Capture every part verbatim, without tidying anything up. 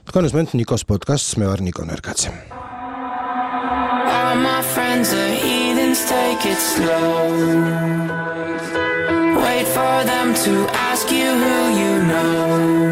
თქვენ უსმენთ ნიკოს პოდკასტს, მე ვარ ნიკო ნერგაძე. All my friends are heathens, take it slow. Wait for them to ask you who you know.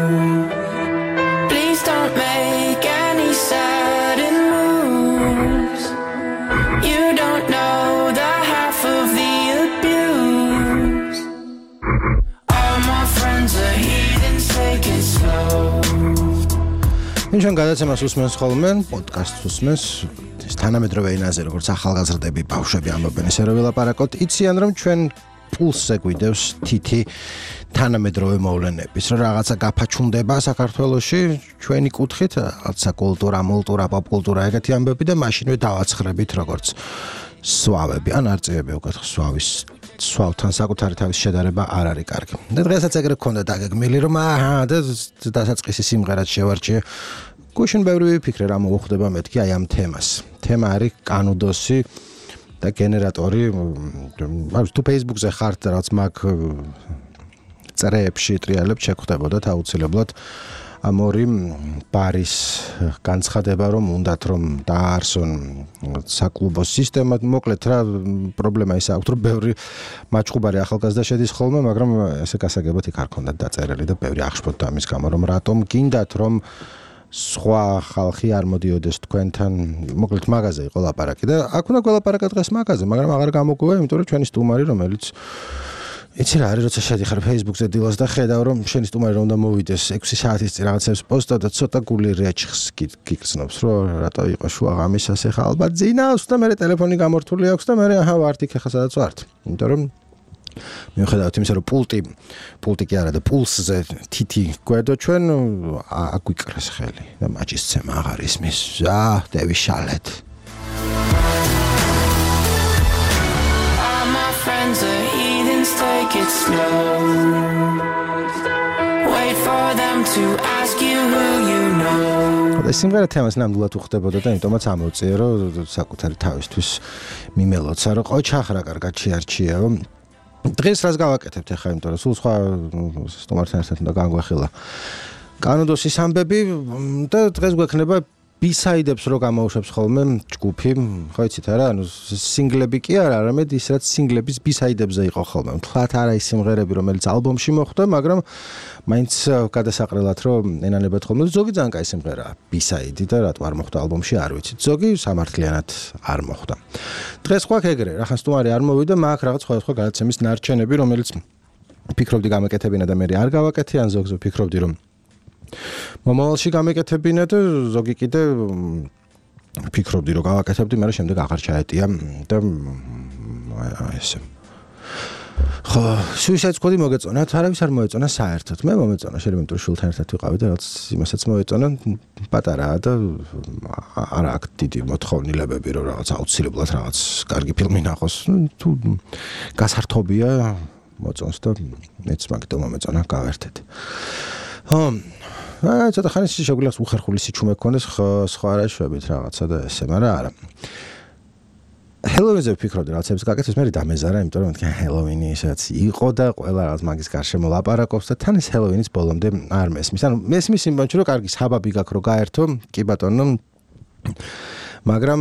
Please don't make any sudden moves. You don't know the half of the abuse. All my friends are heathens, take it slow. Ինչენ გადაცემას უსმენს ხოლმე, პოდკასტს უსმენს, ეს თანამედროვე ენაზე, როგორც ახალგაზრდები, ბავშვები ამბობენ, ესე რომ ვილაპარაკოთ, იციან რომ ჩვენ პულსზე გვიდევს თითი თანამედროვე მოვლენების, რომ რაღაცა გაფაჩუნდება საქართველოში, ჩვენი კუთხით, რაღაცა კულტურა, მოლტურა, პოპკულტურა, ეგეთი ამბები და მაშინვე დავაცხრებით როგორც სვავები, ან არწივები უკეთ სვავის სვავთან საკუთარი თავის შედარება არ არის კარგი. და დღესაც ეგრე გქონდა დაგეგმილი, რომ აჰა და დასაწყისი სიმღერაც შევარჩიე. გუშინ ბევრი ვიფიქრე რა მოუხდება მეთქი აი ამ თემას. თემა არის კანუდოსი და გენერატორი. თუ Facebook-ზე ხართ რაც მაგ წერეებში ტრიალებ შეხვდებოდათ აუცილებლად ამ ორი ბარის განცხადება რომ უნდათ რომ დაარსონ საკლუბო სისტემა. მოკლედ რა პრობლემა ის აქვს რომ ბევრი მაჩხუბარი ახალგაზრდა შედის ხოლმე, მაგრამ ესე გასაგებად იქ არ ქონდათ დაწერილი და ბევრი აღშფოთდა ამის გამო რომ რატომ გინდათ რომ სხვა ხალხი არ მოდიოდეს თქვენთან. მოკლედ მაგაზე იყო ლაპარაკი და აქ უნდა გველაპარაკოთ დღეს მაგაზე, მაგრამ აღარ გამოგვივა, იმიტომ რომ ჩვენი სტუმარი რომელიც იცი რა არის, როცა შედიხარ Facebook-ზე დილას და ხედავ რომ შენი სტუმარი რომ უნდა მოვიდეს ექვსი საათის წინ რაღაცებს პოსტა და ცოტა გული რეჩხს გიგრძნობს, რომ რატო იყო შუაღამისას ახლა ალბათ ძინავს და მე ტელეფონი გამორთული აქვს და მე აჰა ვართ იქ ახლა სადაც ვართ. იმიტომ რომ მიუხედავად იმისა რომ პულტი პულტი კი არა და პულსზე თითი გვერდო ჩვენ აგვიკრეს ხელი და მაჭისცემა აღარ ისმის. ზა დევიშალეთ. Take it slow. Wait for them to ask you who you know. და სიმღერა თემას ნამდვილად უხდებოდა და იმიტომაც ამოვწიე რომ საკუთარი თავისთვის მიმელოცა რომ ყოჩახ რა კარგად შეარჩიეო. დღეს რას გავაკეთებთ ახლა, იმიტომ რომ სულ სხვა სტუმართან ერთად უნდა განგვეხილა კანუდოსის ამბები და დღეს გვექნება B-side-ებს რო გამოუშვებს ხოლმე ჯგუფი, ხო იცით არა, ანუ სინგლები კი არა, არამედ ის რაც სინგლების B-side-ებზე იყო ხოლმე. თქვათ არა ის სიმღერები, რომელიც ალბომში მოხვდა, მაგრამ მაინც გადასაყრელად რომ ენანებათ ხოლმე ზოგი ძალიან კაი სიმღერაა B-side და რატო არ მოხვდა ალბომში არ ვიცით. ზოგი სამართლიანად არ მოხვდა. დღეს ხო ეგრე, რახან სტუმარი არ მოვიდა, მაქვს რაღაც სხვადასხვა გადაცემის ნარჩენები, რომელიც ფიქრობდი გამეკეთებინა და მე არ გავაკეთე, ან ზოგს ვფიქრობდი რომ მომავალში გამეკეთებინა და ზოგი კიდე ფიქრობდი რომ გავაკეთებდი, მაგრამ შემდეგ აღარ ჩაეტია და ესე. ხო, სუიციდ სკვადი მოგეწონათ, არავის არ მოეწონა საერთოდ. მე მომეწონა, შეიძლება იმიტომ რომ შულთან ერთად ვიყავი და რაც იმასაც მოეწონა, პატარაა და არ აქვს დიდი მოთხოვნილებები რომ რაღაც აუცილებლად რაღაც კარგი ფილმი ნახოს. თუ გასართობია მოწონს და მეც მაგიტომ მომეწონა გავერთეთ. ხო აი ცოტა ხანი შეგვიძლია უხერხული სიჩუმე გქონდეს სხვა რა შვებით რაღაცა და ესე, მაგრამ არა. ჰელოვინზე ვფიქრობდი რაღაცებს გაკეთებს, მე დამეზარა, იმიტომ რომ მეთქი ჰელოვინი ისაც იყო და ყველა რაღაც მაგის გარშემო ლაპარაკობს და თან ეს ჰელოვინის ბოლომდე არ მესმის. ანუ მესმის იმ ბანჩი რომ კარგი საბაბი გაქვს რომ გაერთო, კი ბატონო. მაგრამ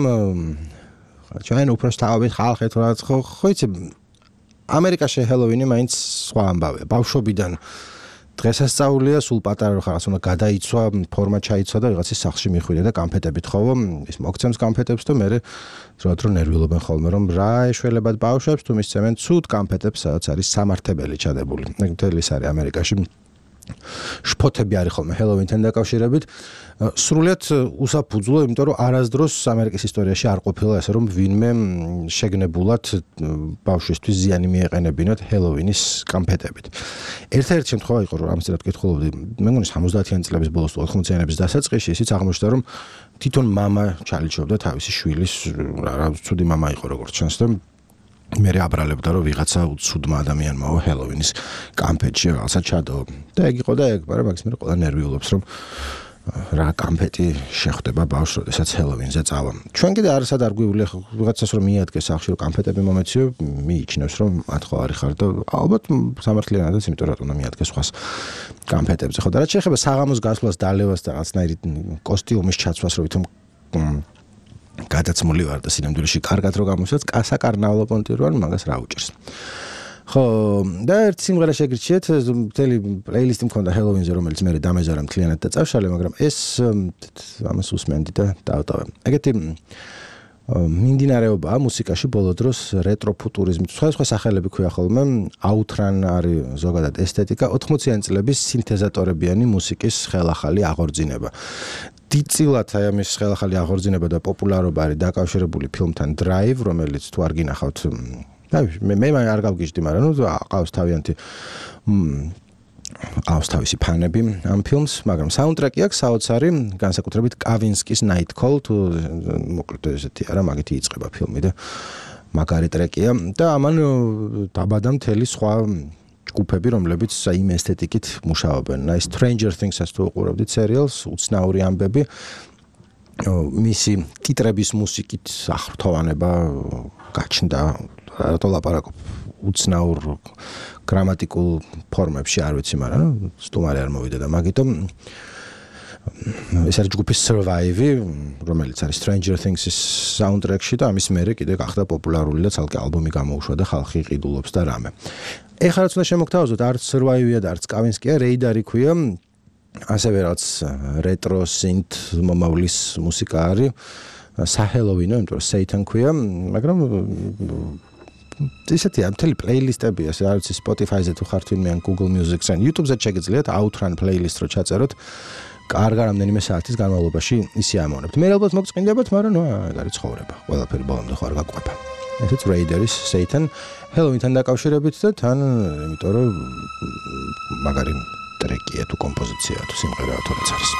ჩვენ უბრალოდ თავით ხალხეთ რაღაც ხო ხო იცი ამერიკაში ჰელოვინი მაინც სხვა ამბავია. ბავშვობიდან დღესასწაულია, სულ პატარა რო ხარ, უნდა გადაიცვა, ფორმა ჩაიცვა და რაღაცის სახლში მიხვიდე და კამფეტებით ხოვო, ის მოგცემს კამფეტებს და მე დროად რო ნერვიულობენ ხოლმე რომ რა ეშველებად ბავშვებს თუ მისცემენ ცუდ კამფეტებს, სადაც არის სამართებელი ჩადებული. ეგ მთელი ის არის ამერიკაში. შფოთები არის ხოლმე ჰელოვინთან დაკავშირებით. სრულიად უსაფუძვლო, იმიტომ რომ არასდროს ამერიკის ისტორიაში არ ყოფილა ესე რომ ვინმე შეგნებულად ბავშვისთვის ზიანი მიეყენებინათ ჰელოვინის კამფეტებით. ერთ-ერთი შემთხვევა იყო რომ ამას რა ვკითხულობდი, მე მგონი სამოცდაათიანი წლების ბოლოს თუ ოთხმოციანების დასაწყისში ისიც აღმოჩნდა რომ თვითონ мама ჩალიჩობდა თავისი შვილის რა ცუდი мама იყო როგორც ჩანს და მე აბრალებდა რომ ვიღაცა უცუდმა ადამიანმა ჰელოვინის კამფეტში რაღაცა ჩადო და ეგ იყო და ეგ, მაგრამ მაგის მე ყველა ნერვიულობს რომ რა კამფეტი შეხვდება ბავშვს, როდესაც ჰელოვინზე წავა. ჩვენ კიდე არასად არ გვივლი ვიღაცას რომ მიადგეს სახში რომ კამფეტები მომეციო, მიიჩნევს რომ ათხოვარი ხარ და ალბათ სამართლიანადაც, იმიტომ რომ უნდა მიადგეს სხვას კამფეტებზე. ხო და რაც შეეხება საღამოს გასვლას, დალევას და რაღაცნაირი კოსტიუმის ჩაცვას, რომ ვითომ გადაცმული ვარ და სინამდვილეში კარგად რო გამოსვაც, საკარნავალო პონტი რო არ მაგას რა უჭერს. ხო, და ერთ სიმღერა შეგრჩიეთ, მთელი პლეილისტი მქონდა ჰელოვინზე, რომელიც მე დამეზარა მთლიანად და წავშალე, მაგრამ ეს ამას უსმენდი და დავტოვე. ეგეთი მიმდინარეობაა მუსიკაში ბოლო დროს რეტროფუტურიზმი. სხვა-სხვა სახელები ქვია ხოლმე, აუთრან არის ზოგადად ესთეტიკა, ოთხმოციანი წლების სინთეზატორებიანი მუსიკის ხელახალი აღორძინება. დიდწილად აი ამის ხელახალი აღორძინება და პოპულარობა არის დაკავშირებული ფილმთან Drive, რომელიც თუ არ გინახავთ მე მე არ გავგიჟდი, მაგრამ ნუ ყავს თავიანთი ყავს თავისი ფანები ამ ფილმს, მაგრამ საუნდტრეკი აქვს საოცარი, განსაკუთრებით კავინსკის Night Call, თუ მოკლედ ესეთი არა, მაგითი იწყება ფილმი და მაგარი ტრეკია და ამან დაბადა მთელი სხვა ჯგუფები, რომლებიც იმ ესთეტიკით მუშაობენ. აი Stranger Things-ას თუ უყურებდით სერიალს, უცნაური ამბები, მისი ტიტრების მუსიკით აღრთოვანება გაჩნდა, რატო ლაპარაკობ უცნაურ გრამატიკულ ფორმებში, არ ვიცი, მაგრამ სტუმარი არ მოვიდა და მაგიტომ ეს არის ჯგუფის Survive, რომელიც არის Stranger Things-ის საუნდტრეკში და ამის მერე კიდე გახდა პოპულარული და ცალკე ალბომი გამოუშვა და ხალხი ყიდულობს და რამე. ეხლა რაც უნდა შემოგთავაზოთ, არც Survive-ია და არც კავინსკია, Radar-ი ქვია, ასევე რაც retro synth მომავლის მუსიკა არის, საჰელოვინო, იმიტომ რომ Satan ქვია, მაგრამ ისეთია მთელი პლეილისტებია, არ ვიცი Spotify-ზე თუ ხართ ვინმე ან Google Music-ზე, YouTube-ზე შეგიძლიათ Outrun playlist რო ჩაწეროთ, კარგ რამდენიმე საათის განმავლობაში ისე ამოვნებთ. მე ალბათ მოგწყინდებათ, მაგრამ ნუ ეგ არის ცხოვრება. ყველაფერი ბოლომდე ხო არ გაყვება. ესეც Radar-ის Satan Halloween-თან დაკავშირებით და თან იმიტომ რომ მაგარი ტრეკია თუ კომპოზიციაა თუ სიმღერაა თუ რაც არის.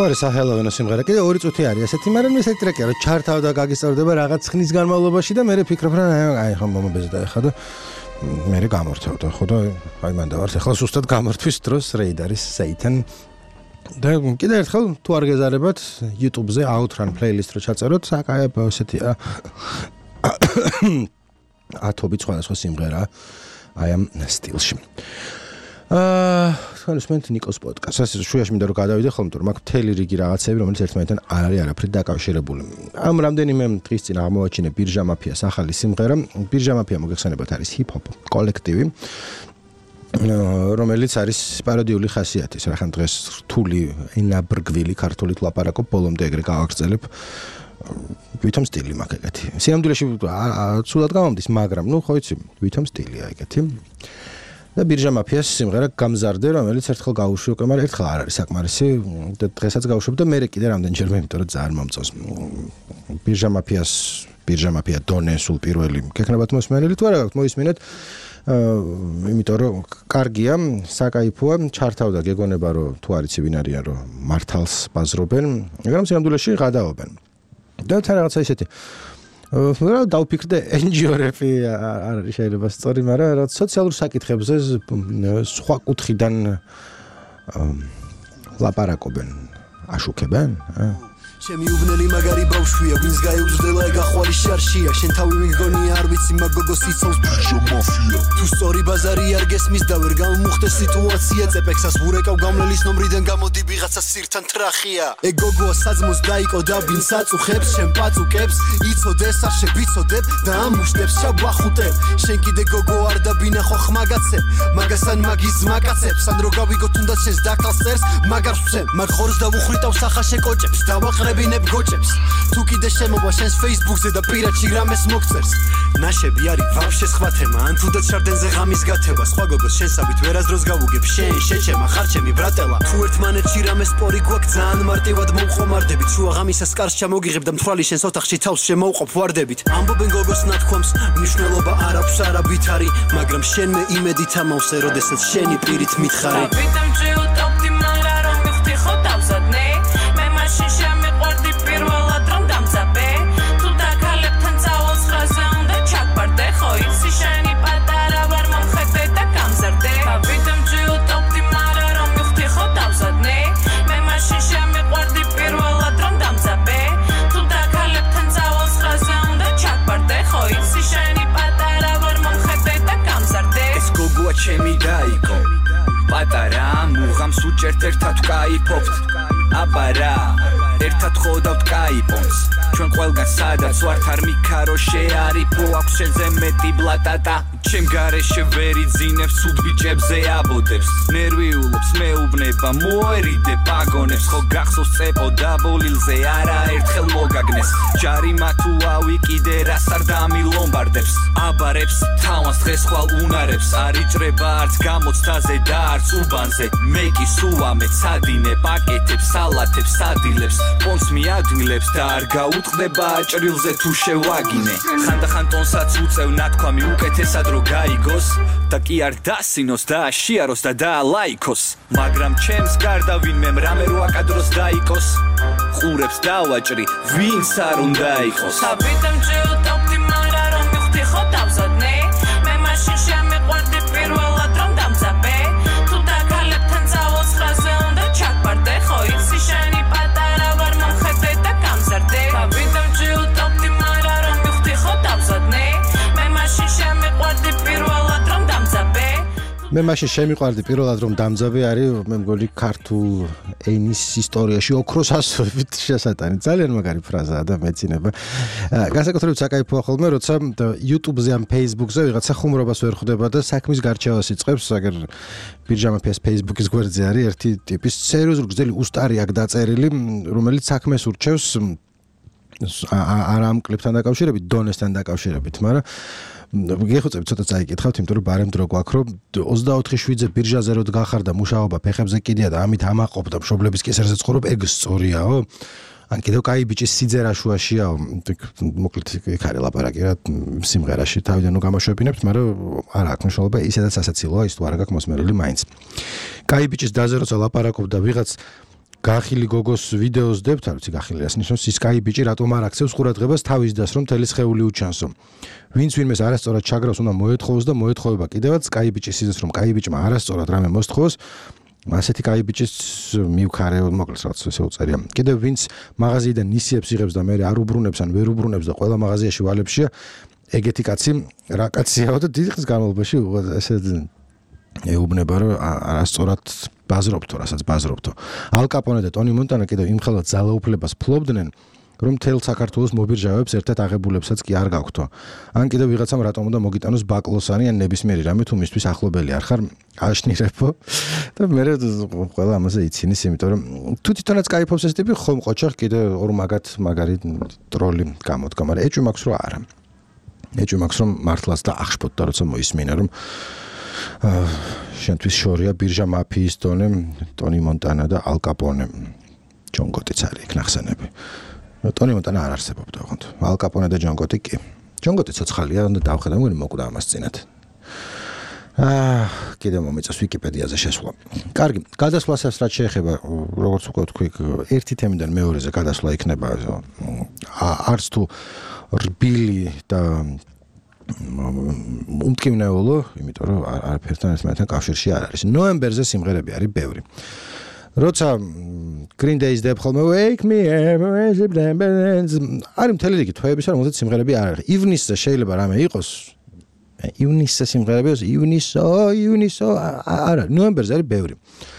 არის საჰელოვენო სიმღერა. კიდე ორი წუთი არის ესეთი, მაგრამ ესეთი ტრეკია, რომ ჩართავდა გაგისწორდება რაღაც ხნის განმავლობაში და მე ფიქრობ, რომ აი ხომ მომბეზე დაეხადა. მე გამორთავდა, ხო და აი მან და ვარ ახლა ზუსტად გამორთვის დროს რეიდარის Satan. და კიდე ერთხელ თუ არ გეზარებათ YouTube-ზე Outrun playlist რო ჩაწეროთ, საკაებო ესეთია. ათობით სხვადასხვა სიმღერა აი ამ სტილში. აა, თქვენს ნიკოს პოდკასტს შუაში მინდა რომ გადავიდე ხოლმე, თორემ აქ მთელი რიგი რაღაცები, რომელიც ერთმანეთთან არ არის არაფრით დაკავშირებული. ამ რამდენიმე დღის წინ აღმოვაჩინე ბირჟა მაფიას ახალი სიმღერა. ბირჟა მაფია მოგეხსენებათ არის ჰიპ-ჰოპ კოლექტივი, რომელიც არის პაროდიული ხასიათის. რახან დღეს რთული ენაბრგვილი ქართულით ლაპარაკობ, ბოლომდე ეგრე გავაგრძელებ. ვითომ სტილი მაქვს ეგეთი. სიამდვილეში ცუდად გამომდის, მაგრამ ნუ ხო იცი, ვითომ სტილია ეგეთი. და ბირჟა მაფიას სიმღერა გამზარდე, რომელიც ერთხელ გავუშვი უკვე, მაგრამ ერთხელ არ არის საკმარისი და დღესაც გავუშვებ და მე კიდე რამდენჯერმე, იმიტომ რომ ძალიან მომწონს. ბირჟა მაფიას, ბირჟა მაფია დონე სულ პირველი გექნებათ მოსმენელი თუ არა გაქვთ, მოისმინეთ. იმიტომ რომ კარგია, საკაიფოა, ჩართავდა გეგონება რომ თუ არ იცი ვინ არიან რომ მართალს ბაზრობენ, მაგრამ სიამდვილეში გადაობენ. და თან რაღაცა ისეთი რა დავფიქრდე ენჯიორები არ არის შეიძლება სწორი, მაგრამ რა სოციალურ საკითხებზე სხვა კუთხიდან ლაპარაკობენ, აშუქებენ, ჩემი უბნელი მაგარი ბავშვია, ვინც გაიუძვდელა ეგ ახალი შარშია, შენ თავი მიგონია არ ვიცი მაგოგოს იცავს ბირჟა მაფია. თუ სწორი ბაზარი არ გესმის და ვერ გამომუხდეს სიტუაცია, წეპექსას ვურეკავ გამლელის ნომრიდან გამოდი ვიღაცა სირთან ტრახია. ეგ გოგოა საძმოს დაიკო და ვინც აწუხებს, შენ პაწუკებს, იცოდეს არ შებიცოდებ და ამუშტებს შაბახუტებ. შენ კიდე გოგო არ და ბინახო ხმაგაცებ, მაგასთან მაგის ზმაკაცებს, ან რო გავიგო თუნდაც შენს დაკალსერს, მაგარ ვცემ, მაგ ხორს დავუხრიტავ სახაშე კოჭებს, დავაყრებ ბინებ გოჭებს თუ კიდე შემოვა შენს Facebook-ზე და პირადში რამეს მოგწერს ნაშები არის ვაფშე სხვა თემა ან თუნდაც შარდენზე ღამის გათება სხვა გოგოს შენსავით ვერასდროს გავუგებ შენ შეჩემა ხარჩემი ბრატელა თუ ერთმანეთში რამეს სპორი გვაქვს ძალიან მარტივად მომხომარდებით შუა ღამისას კარს ჩამოგიღებ და მთვალი შენს ოთახში თავს შემოუყოფ ვარდებით ამბობენ გოგოს ნათქვამს მნიშვნელობა არ აქვს არაბით არის მაგრამ შენ მე იმედით ამავსე როდესაც შენი პირით მითხარი ჩემი დაიკო პატარა მუღამს უჭერთ ერთად ვკაიფობთ აბარა ერთად ხოვდავთ კაიპონს ჩვენ ყველგან სადაც ვართ არ მიქარო შეარიფო აქვს შენზე მეტი ბლატატა ჩემ გარეშე ვერ იძინებს ცუდ ბიჭებზე აბოდებს ნერვიულობს მეუბნება მოერიდე პაგონებს ხო გახსოვს წეპო დაბოლილზე არა ერთხელ მოგაგნეს ჯარიმა თუ ავიკიდე რას არ დამილომბარდებს აბარებს თავას დღეს ხვალ უნარებს არ იჭრება არც გამოცდაზე და არც უბანზე მე კი სუამეთ სადინე პაკეტებს სალათებს სადილებს პონს მიადვილებს და არ გაუტყდება ჭრილზე თუ შევაგინე ხანდახან ტონსაც უწევ ნათქვამი უკეთესად რო გაიგოს და კი არ დასინოს და აშიაროს და დაალაიქოს მაგრამ ჩემს გარდა ვინმე რამე რო აკადროს დაიკოს ყურებს დავაჭრი ვინც არ უნდა იყოს საბიტემ ჯიუტობდი მარა რომ მივხვდი ხო დავზადნე მე მაშინ შემიყვარდი პირველად რომ დამძაბე თუ დაკალებთან წავალ ცხრაზე უნდა ჩაგბარდე ხო იცი შენი პატარა ვარ მომხედე და გამზარდე საბიტემ ჯიუტობდი მარა რომ მივხვდი ხო დავზადნე მე მაშინ შემიყვარდი პირველად რომ დამძაბე მე მაშინ შემიყვარდი პირველად რომ დამძაბე არის მე მგონი ქართულ ენის ისტორიაში ოქროს ასოებით შესატანი ძალიან მაგარი ფრაზაა და მეცინება განსაკუთრებით საკაიფოა ხოლმე როცა YouTube-ზე ან Facebook-ზე ვიღაცა ხუმრობას ვერ ხვდება და საქმის გარჩევას იწყებს აგერ ბირჟა მაფიას Facebook-ის გვერდზე არის ერთი ტიპის სერიოზული გრძელი უსტარი აქ დაწერილი რომელიც საქმეს ურჩევს არა ამ კლიპთან დაკავშირებით დონესთან დაკავშირებით მაგრამ გეხოცებით ცოტა წაიკითხავთ, იმიტომ რომ ბარემ დრო გვაქვს, რომ ოცდაოთხი შვიდზე ბირჟაზე რო დგახარ და მუშაობა ფეხებზე კიდია და ამით ამაყობ და მშობლების კესერზე ცხოვრობ, ეგ სწორიაო? ან კიდევ კაი ბიჭის სიძერაშუაშიაო? მოკლედ იქ არის ლაპარაკი რა სიმღერაში თავიდან ნუ გამოშვებინებთ, მაგრამ არა აქვს მნიშვნელობა, ისედაც ასაცილოა, ის თუ არა გაქვს მოსმენელი მაინც. კაი ბიჭის დაზე როცა ლაპარაკობ და ვიღაც გახილი გოგოს ვიდეოს დებთ, არ ვიცი გახილი რას ნიშნავს, ის კაი ბიჭი რატომ არ აქცევს ყურადღებას თავის დას რომ თელი სხეული უჩანსო. ვინც ვინმეს არასწორად ჩაგრავს უნდა მოეთხოვოს და მოეთხოვება კიდევაც კაი ბიჭის ისეს რომ კაი ბიჭმა არასწორად რამე მოსთხოვოს. ასეთი კაი ბიჭის მივქარე მოკლედ რაც ესე უწერია. კიდევ ვინც მაღაზიიდან ნისიებს იღებს და მე არ უბრუნებს ან ვერ უბრუნებს და ყველა მაღაზიაში ვალებშია, ეგეთი კაცი რა კაციაო და დიდი ხნის განმავლობაში ესე ეუბნება რომ არასწორად ბაზრობთო, რასაც ბაზრობთო. ალ კაპონე და ტონი მონტანა კიდევ იმ ხელად ძალაუფლებას ფლობდნენ, რომ თელ საქართველოს მობირჟავებს ერთად აღებულებსაც კი არ გაქვთო. ან კიდევ ვიღაცამ რატომ უნდა მოგიტანოს ბაკლოსანი ან ნებისმიერი რამე თუ მისთვის ახლობელი არ ხარ, აშნირებო და მე ყველა ამაზე იცინის, იმიტომ რომ თუ თვითონაც кайფობს ეს ტიპი, ხომ ყოჩახ კიდევ ორ მაგათ მაგარი ტროლი გამოდგა, მაგრამ ეჭვი მაქვს რომ არა. ეჭვი მაქვს რომ მართლაც და ახშფოთ და როცა მოისმინა რომ შენთვის შორია ბირჟა მაფიის დონე, ტონი მონტანა და ალ კაპონე. ჯონ გოტიც არის იქ ნახსენები. ტონი მონტანა არ არსებობდა ოღონდ. ალ კაპონე და ჯონ გოტი კი. ჯონ გოტი ცოცხალია და დავხედავ მგონი მოკვდა ამას წინათ. აა, კიდევ მომეწეს ვიკიპედიაზე შესვლა. კარგი, გადასვლასაც რაც შეეხება, როგორც უკვე ვთქვი, ერთი თემიდან მეორეზე გადასვლა იქნება არც თუ რბილი და უმტკივნეულო, იმიტომ რომ არაფერთან ერთმანეთთან კავშირში არ არის. ნოემბერზე სიმღერები არის ბევრი. როცა Green Day-ს დებ ხოლმე Wake Me Up, არის მთელი რიგი თვეებისა, რომელზეც სიმღერები არ არის. ივნისზე შეიძლება რამე იყოს. ივნისზე სიმღერები იყოს, ივნისო, ივნისო, არა, ნოემბერზე არის ბევრი.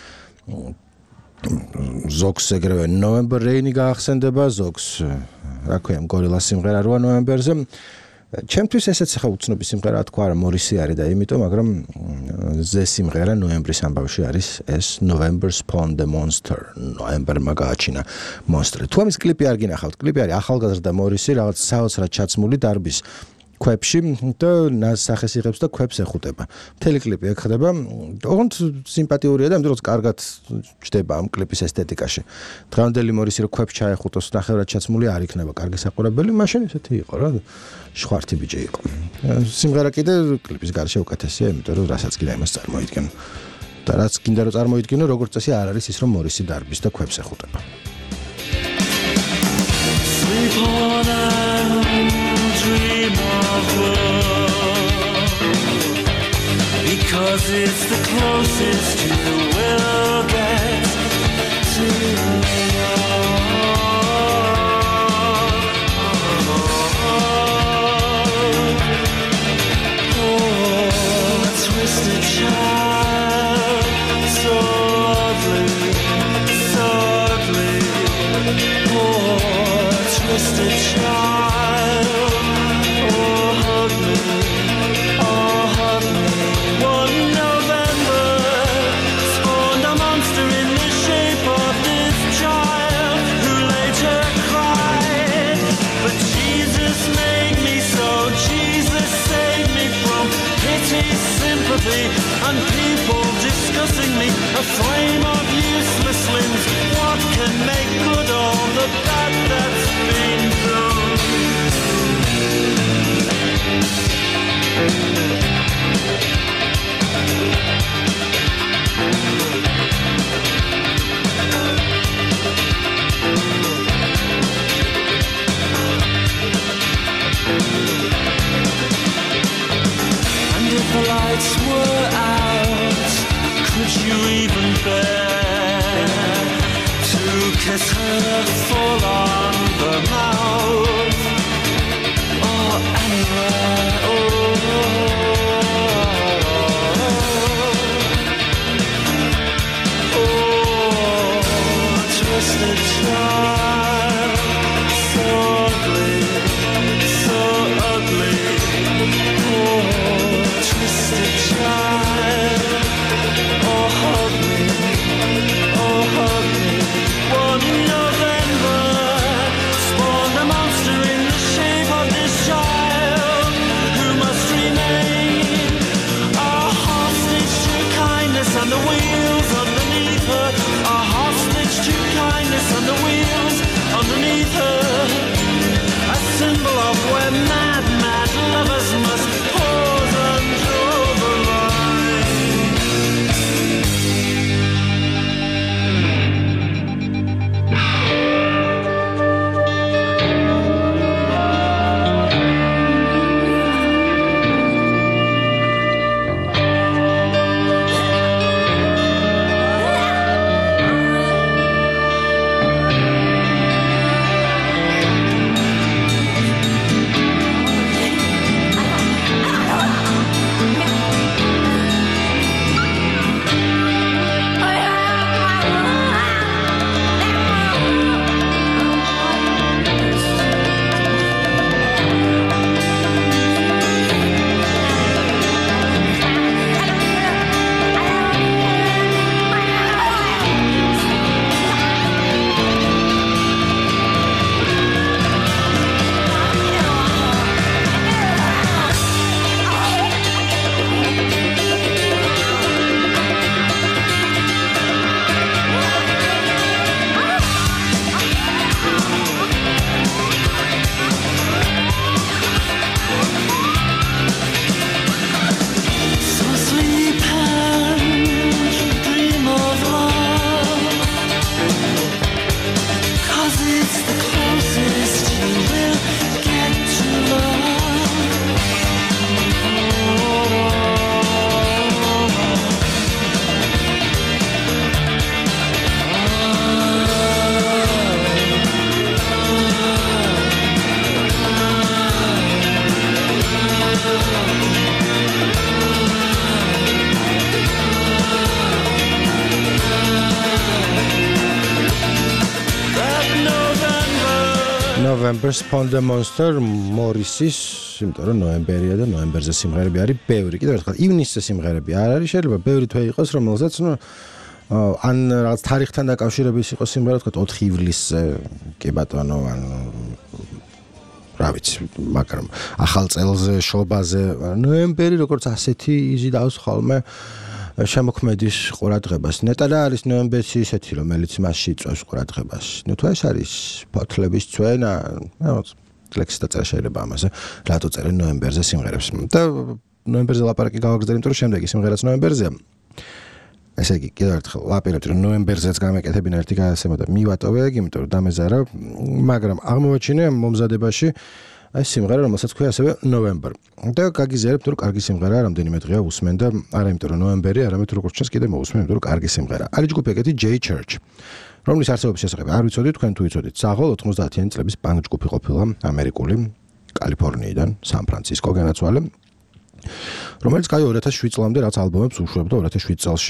ზოგს ეგრევე November Rain-ი გაახსენდება, ზოგს რა ქვია, Gorillaz სიმღერა როა ნოემბერზე. ჩემთვის ესეც ხა უცნობი სიმღერა თქვა არა მორისი არის და იმიტომ, მაგრამ ზე სიმღერა ნოემბრის ამბავში არის ეს November Spawned the Monster. ნოემბერმა გააჩინა მონსტრი. თუ ამის კლიპი არ გინახავთ, კლიპი არის ახალგაზრდა მორისი, რაღაც საოცრად ჩაცმული დარბის ქვებში და ნასახეს იღებს და ქვებს ეხუტება. მთელი კლიპი ეგ ხდება. ოღონდ სიმპათიურია და ამიტომ რომ კარგად ჩდება ამ კლიპის ესთეტიკაში. დღევანდელი მორისი რო ქვებს ჩაეხუტოს ნახევრად ჩაცმული არ იქნება კარგი საყურებელი, მაშინ ესეთი იყო რა. ხვართი ბიჭი იყო. სიმღერა კიდე კლიპის გარშე უკეთესია, იმიტომ რომ რასაც კიდე იმას წარმოიდგენო. და რაც კიდე რომ წარმოიდგენო, როგორც წესი არ არის ის რომ მორისი დარბის და ქვებს ეხუტება. Dream of love, because it's the closest you will get to love. Oh, a twisted child, so ugly, so ugly. Oh, a twisted child. One November spawned a monster. it's the closest you will get to love. November's Pond the Monster მორისის, იმიტომ რომ ნოემბერია და ნოემბერზე სიმღერები არის ბევრი. კიდევ ერთხელ ივნისზე სიმღერები არ არის, შეიძლება ბევრი თვე იყოს, რომელსაც ნუ ან რაღაც თარიღთან დაკავშირების იყოს სიმღერა, თქვა ოთხი ივლისზე, კი ბატონო, ან რა ვიცი, მაგრამ ახალ წელზე, შობაზე, ნოემბერი როგორც ასეთი იზიდავს ხოლმე შემოქმედის ყურადღებას. ნეტა რა არის ნოემბერში ისეთი, რომელიც მასში იწვევს ყურადღებას. ნუ თუ ეს არის ფოთლების წვენა, ლექსი დაწერა შეიძლება ამაზე, რატო წერენ ნოემბერზე სიმღერებს. და ნოემბერზე ლაპარაკი გავაგრძელებ, იმიტომ რომ შემდეგი სიმღერაც ნოემბერზეა. ესე იგი, კიდევ ერთხელ ვაპირებთ, რომ ნოემბერზეც გამეკეთებინა ერთი გადაცემა და მივატოვე, იმიტომ რომ დამეზარა, მაგრამ აღმოვაჩინე ამ მომზადებაში ეს სიმღერა, რომელსაც ქვია ასევე November. და გაგიზიარებთ, რომ კარგი სიმღერაა, რამდენიმე დღეა უსმენ და არა იმიტომ რომ ნოემბერი, არამედ როგორც ჩანს კიდე მოусმენ, იმიტომ რომ კარგი სიმღერა. არის ჯგუფი ეგეთი J Church, რომლის არსებობის შესახებ არ ვიცოდი, თქვენ თუ იცოდით. საღოლ ოთხმოცდაათიანი წლების პანკ ჯგუფი ყოფილა, ამერიკული, კალიფორნიიდან, სან-ფრანცისკო განაცვალე. რომელიც კაი ორი ათას შვიდ წლამდე რაც ალბომებს უშვებდა ორი ათას შვიდ წელში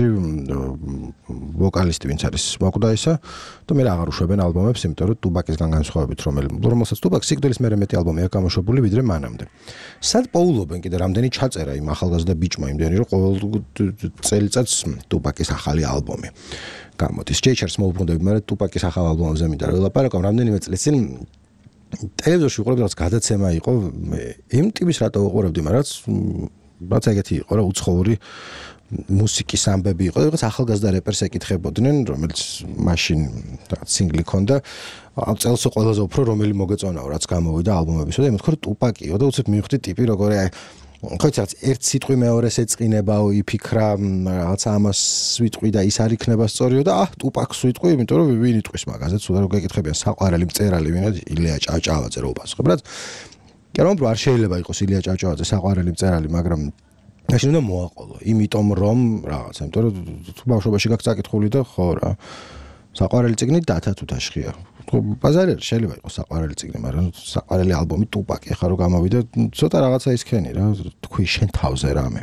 ვოკალისტი ვინც არის მოკვდა ისა და მე აღარ უშვებენ ალბომებს იმიტომ რომ ტუბაკისგან განსხვავებით რომელსაც ტუბაკს სიკვდილის მერე მეტი ალბომი აქვს გამოშვებული ვიდრე მანამდე. სად პოულობენ კიდე რამდენი ჩაწერა იმ ახალგაზრდა ბიჭმა იმდენი რომ ყოველ წელიწადს ტუბაკის ახალი ალბომი გამოდის. J-Church მოუბრუნდები, მაგრამ ტუბაკის ახალ ალბომებზე მინდა რომ ვილაპარაკო რამდენიმე წლის წინ ტელევიზორში ვიყურებდი რაღაც გადაცემა იყო იმ ტიპის რატო უყურებდი მაგრამ რაც ეგეთი იყო რა უცხოური მუსიკის ამბები იყო და რაღაც ახალგაზრდა რეპერს ეკითხებოდნენ რომელიც მაშინ რაღაც სინგლი ქონდა ამ წელს ყველაზე უფრო რომელი მოგეწონაო რაც გამოვიდა ალბომებისო და მეთქო რომ ტუპაკიო და უცებ მივხვდი ტიპი როგორი აი ხოც რაღაც ერთ სიტყვი მეორეს ეწყინებაო იფიქრა რაღაც ამას ვიტყვი და ის არ იქნება სწორიო და აჰ ტუპაკს ვიტყვი იმიტომ რომ ვინ იტყვის მაგაზე თუ რომ გეკითხებიან საყვარელი მწერალი ვინ არის ილია ჭავჭავაძე რო უპასუხებ რაც კი რომ არ შეიძლება იყოს ილია ჭავჭავაძე საყვარელი მწერალი მაგრამ მაშინ უნდა მოაყოლო იმიტომ რომ რაღაცა იმიტომ რომ თუ ბავშვობაში გაქვს წაკითხული და ხო რა საყვარელი წიგნი დათა თუ თაშხია ბაზარი შეიძლება იყოს საყვარელი წიგნი, მაგრამ საყვარელი ალბომი ტუპაკი ახლა რო გამოვიდა, ცოტა რაღაცა ისქენი რა, თქვი შენ თავზე რამე.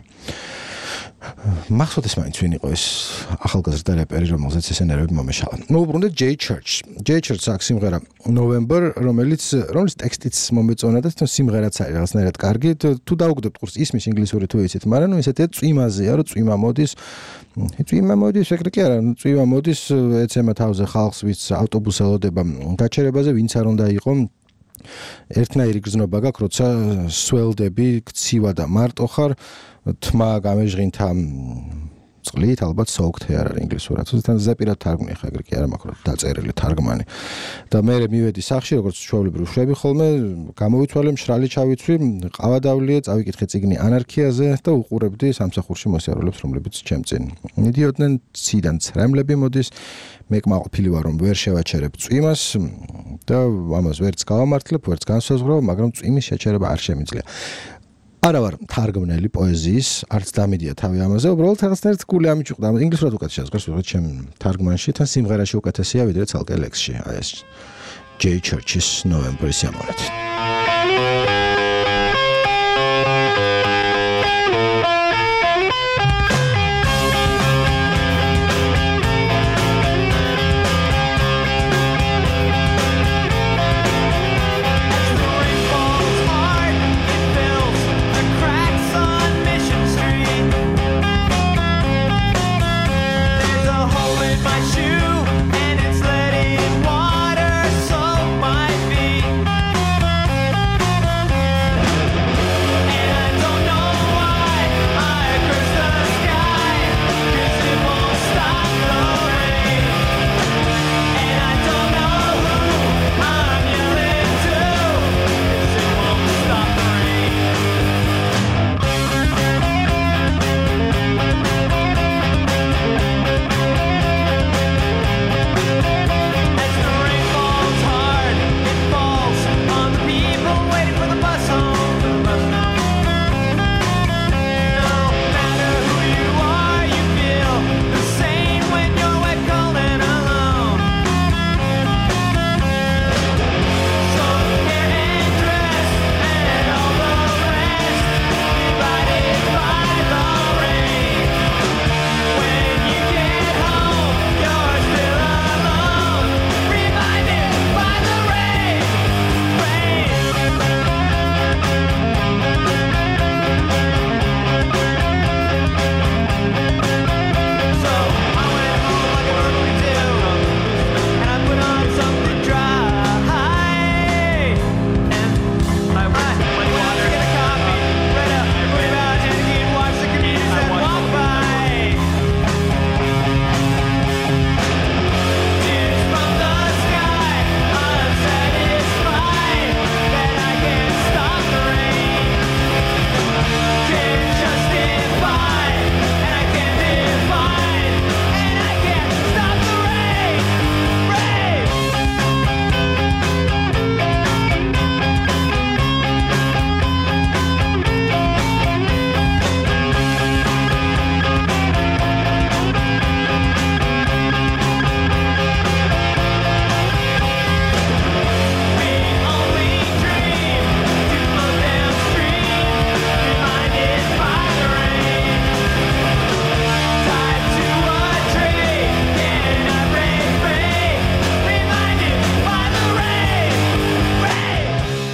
მახსოვდეს მაინც ვინ იყო ეს ახალგაზრდა რეპერი, რომელზეც ეს ენერგიები მომეშალა. მოუბრუნდეთ J-Church. J-Church აქვს სიმღერა November, რომელიც რომელიც ტექსტიც მომეწონა და თვითონ სიმღერაც არის რაღაცნაირად კარგი. თუ დაუგდებთ ყურს ისმის ინგლისური თუ იცით, მაგრამ ნუ ესეთი წვიმაზეა, რომ წვიმა მოდის წვიმა მოდის, ეგრე კი არა, წვიმა მოდის ეცემა თავზე ხალხს, ვინც ავტობუსს ელოდება გაჩერებაზე, ვინც არ უნდა იყო ერთნაირი გრძნობა გაქვს, როცა სველდები, ქცივა და მარტო ხარ, თმა გამეჟღინთა წყლით, ალბათ soaked hair არის ინგლისურად. თუმცა ზეპირად თარგმნი ხა ეგრე კი არა მაქვს დაწერილი თარგმანი. და მე მივედი სახში, როგორც ჩვეულებრივ შვები ხოლმე, გამოვიცვალე, მშრალი ჩავიცვი, ყავა დავლიე, წავიკითხე წიგნი ანარქიაზე და უყურებდი სამსახურში მოსიარულებს, რომლებიც ჩემ წინ მიდიოდნენ, ციდან ცრემლები მოდის. მე კმაყოფილი ვარ რომ ვერ შევაჩერებ წვიმას და ამას ვერც გავამართლებ, ვერც განსაზღვრავ, მაგრამ წვიმის შეჩერება არ შემიძლია. არა ვარ თარგმნელი პოეზიის, არც დამედია თავი ამაზე, უბრალოდ რაღაცნაირად გული ამიჭუყდა. ინგლისურად უკეთ შევსგავს, ვიღაც ჩემ თარგმანში, თან სიმღერაში უკეთესია ვიდრე ცალკე ლექსში. აი ეს J-Church-ის November-ის ამორეთ. Water, so my feet.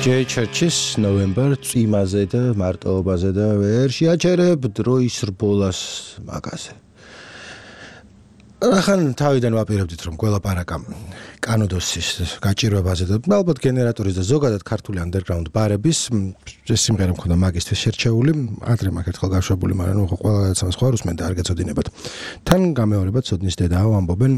ჯეი ჩერჩის ნოემბერ წვიმაზე და მარტოობაზე და ვერ შეაჩერებ დროის რბოლას მაგაზე. ახან თავიდან ვაპირებდით რომ ყველა პარაკა კანოდოსის გაჭირვებაზე და ალბათ გენერატორის და ზოგადად ქართული underground ბარების ეს სიმღერა მქონდა მაგისტრის შერჩეული, ადრე მაგ ერთხელ გაშვებული, მაგრამ ხო ყველა ცამას ხო არ უსმენდა, არ გეწოდინებათ. თან გამეორება ცოდნის დედაო ამბობენ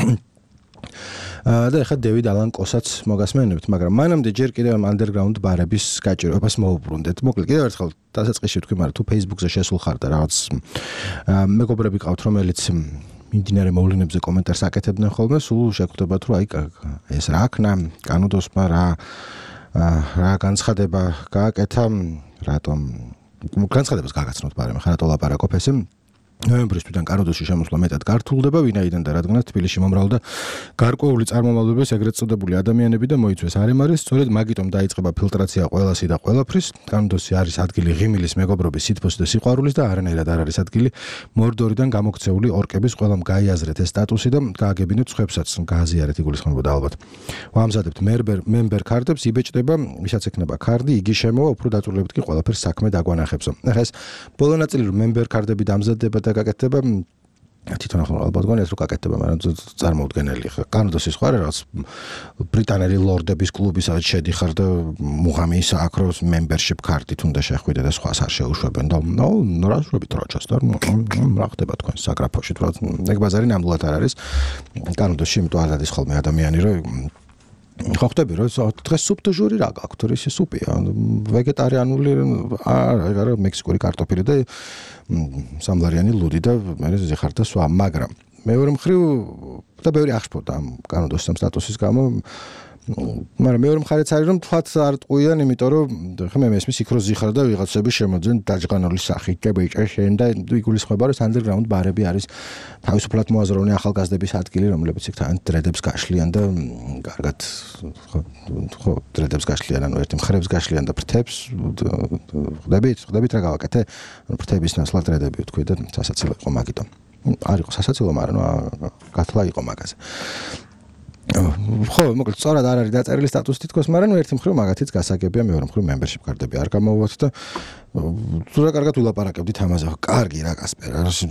და ეხლა დევიდ ალან კოსაც მოგასმენებთ, მაგრამ მანამდე ჯერ კიდევ underground ბარების გაჭირვებას მოუბრუნდეთ. მოკლედ კიდევ ერთხელ დასაწყისში ვთქვი, მაგრამ თუ Facebook-ზე შესულ ხარ და რაღაც მეგობრები ყავთ, რომელიც მიმდინარე მოვლენებზე კომენტარს აკეთებდნენ ხოლმე, სულ შეგვხვდებათ, რომ აი ეს რა აქნა, კანოდოსმა რა რა განცხადება გააკეთა, რატომ განცხადებას გააგაცნოთ ბარემ, ხა რატო ლაპარაკობ ესე? ნოემბრის თვიდან კანოდოსში შემოსვლა მეტად გართულდება, ვინაიდან და რადგანაც თბილისში მომრავლდა გარკვეული წარმომავლობის ეგრეთ წოდებული ადამიანები და მოიცვეს არემარის, სწორედ მაგიტომ დაიწყება ფილტრაცია ყველასი და ყველაფრის. კანოდოსი არის ადგილი ღიმილის, მეგობრობის, სითბოს და სიყვარულის და არანაირად არ არის ადგილი მორდორიდან გამოქცეული ორკების. ყველამ გაიაზრეთ ეს სტატუსი და გააგებინოთ სხვებსაც, გააზიარეთ იგულისხმებოდა ალბათ. ვამზადებთ member card-ებს, იბეჭდება, ვისაც ექნება კარდი, იგი შემოვა, უფრო დაწურებით კი ყველაფერს საქმე დაგვანახებსო. ახლა ეს ბოლო ნაწილი რომ member card-ები დამზადდება და გაკეთდება თვითონ ახლა ალბათ გონიათ რომ გაკეთდება, მაგრამ წარმოუდგენელი ხა კანოდოსის ხო არა რაღაც ბრიტანელი ლორდების კლუბის სადაც შედიხარ და მუღამი ის აქ რომ membership card-ით უნდა შეხვიდე და სხვას არ შეუშვებენ და ნო რა შევით როჩასტარ რა ხდება თქვენ საგრაფოში თუ ეგ ბაზარი ნამდვილად არ არის კანოდოსში, იმიტომ არ დადის ხოლმე ადამიანი რომ ხო ხტები რომ დღეს სუპ დუ ჟური რა გაქვთ, ის სუპია ვეგეტარიანული არა მექსიკური კარტოფილი და სამლარიანი ლუდი და მე ზიხარ და სვა, მაგრამ მეორე მხრივ და ბევრი აღშფოთდა ამ კანოდოს ამ სტატუსის გამო, მაგრამ მეორე მხარეც არის რომ თქვათ არ ტყუიან, იმიტომ რომ ხა მე მესმის იქ რო ზიხარ და ვიღაცები შემოძენ დაჯღანული სახით და ბიჭე შენ და იგულისხმება რომ underground ბარები არის თავისუფლად მოაზროვნე ახალგაზრდების ადგილი, რომლებიც იქ თან დრედებს გაშლიან და კარგად ხო დრედებს გაშლიან, ანუ ერთი მხრებს გაშლიან და ფრთებს ხვდებით, ხვდებით რა გავაკეთე? ანუ ფრთების ნაცვლად დრედები ვთქვი და სასაცილო იყო მაგიტომ. არ იყო სასაცილო, მაგრამ გათლა იყო მაგაზე. ხო, მოკლედ სწორად არ არის დაწერილი სტატუსი თითქოს, მაგრამ ერთი მხრივ მაგათიც გასაგებია, მეორე მხრივ membership card-ები არ გამოვოთ და თუ რა კარგად ვილაპარაკებდით ამაზე. კარგი რა კასპერ,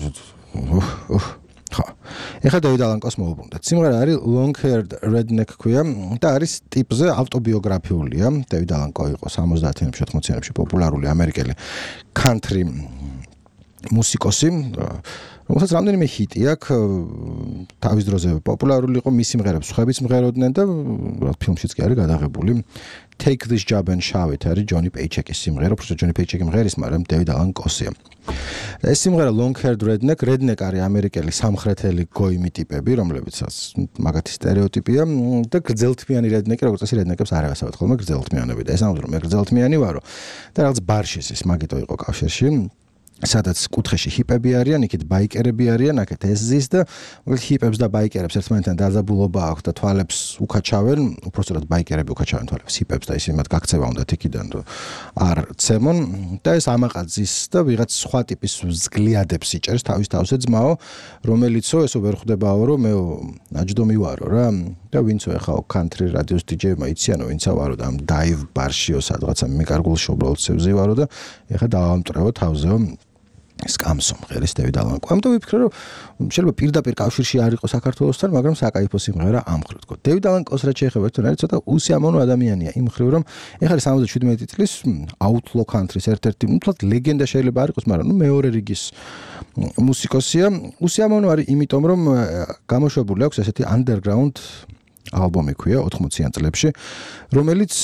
ხო. ეხლა დევიდ ალან კოს მოუბრუნდეთ. სიმღერა არის Long Haired Redneck ქვია და არის ტიპზე ავტობიოგრაფიულია. დევიდ ალან კო იყო სამოცდაათიანებში, ოთხმოციანებში პოპულარული ამერიკელი country მუსიკოსი. რომელსაც რამდენიმე ჰიტი აქვს, თავის დროზე პოპულარული იყო, მის სიმღერებს სხვებიც მღეროდნენ და ფილმშიც კი არის გადაღებული. Take This Job and Show It არის ჯონი პეიჩეკის სიმღერა, უბრალოდ ჯონი პეიჩეკი მღერის, მაგრამ დევიდ ალან კოსია. ეს სიმღერა Long Haired Redneck, Redneck არის ამერიკელი სამხრეთელი გოიმი ტიპები, რომლებიცაც მაგათი სტერეოტიპია და გრძელთმიანი Redneck-ი, როგორც წესი Redneck-ებს არ ავასწავეთ ხოლმე გრძელთმიანები და ეს ამბობს რომ მე გრძელთმიანი ვარო და რაღაც ბარში ის მაგიტო იყო კავშირში. სადაც კუთხეში ჰიპები არიან, იქით ბაიკერები არიან, აქეთ ეზზის და ჰიპებს და ბაიკერებს ერთმანეთთან დაძაბულობა აქვს და თვალებს უკაჩავენ, უпростоრად ბაიკერები უკაჩავენ თვალებს ჰიპებს და ისინი მათ გაქცევა უნდათ იქიდან და არ ცემონ და ეს ამაყაძის და ვიღაც სხვა ტიპის взглядებს იჭერს თავის თავზე ძმაო, რომელიცო ესო ვერ ხვდებაო რომ მე ნაჯდომი ვარო რა და ვინცო ეხაო country radio-ს დიჯეებმა იციანო ვინცა ვარო და ამ dive bar-შიო სადღაცა მეკარგულში უბრალოდ სევზი ვარო და ეხა დავამტრევო თავზეო სკამსო მღერის დევიდ ალან კო. ამიტომ ვიფიქრე რომ შეიძლება პირდაპირ კავშირში არ იყოს საქართველოსთან, მაგრამ საკაიფო სიმღერა ამ მხრივ თქო. დევიდ ალან კოს რაც შეეხება ერთად არის ცოტა უსიამოვნო ადამიანია იმ მხრივ რომ ეხლა სამოცდაშვიდმეტი წლის outlaw country-ს ერთ-ერთი თლად ლეგენდა შეიძლება არ იყოს, მაგრამ ნუ მეორე რიგის მუსიკოსია. უსიამოვნო არის იმიტომ რომ გამოშვებული აქვს ესეთი underground ალბომი ქვია ოთხმოციან წლებში, რომელიც